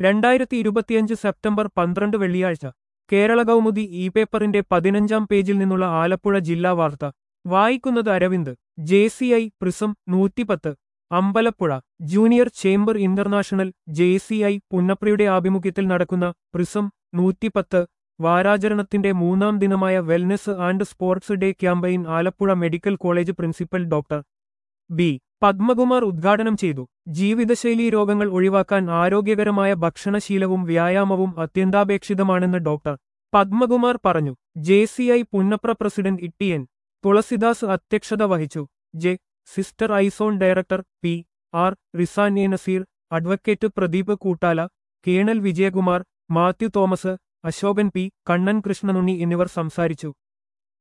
2025 September 12 വെള്ളിയാഴ്ച Kerala Kaumudi E പേപ്പറിന്റെ 15-ാം പേജിൽ നിന്നുള്ള ആലപ്പുഴ ജില്ലാ വാർത്ത വായിക്കുന്നത് Aravind. JCI prism 110 Ambalappuzha junior chamber international JCI പുന്നപ്രയുടെ ആഭിമുഖ്യത്തിൽ നടക്കുന്ന പ്രിസം 110 വാരാചരണത്തിന്റെ 3-ാം ദിനമായ wellness and sports day campaign Alappuzha medical college principal doctor B. Padmakumar ഉദ്ഘാടനം ചെയ്തു. ജീവിതശൈലീ രോഗങ്ങൾ ഒഴിവാക്കാൻ ആരോഗ്യകരമായ ഭക്ഷണശീലവും വ്യായാമവും അത്യന്താപേക്ഷിതമാണെന്ന് ഡോക്ടർ പത്മകുമാർ പറഞ്ഞു. JCI പുന്നപ്ര പ്രസിഡന്റ് ഇട്ടിഎൻ തുളസിദാസ് അധ്യക്ഷത വഹിച്ചു. സിസ്റ്റർ ഐസോൺ director PR Rizan A Nazeer, advocate Pradeep Koottala, colonel Vijayakumar, Mathew Thomas, Ashokan P. Kannan Krishnanunni എന്നിവർ സംസാരിച്ചു.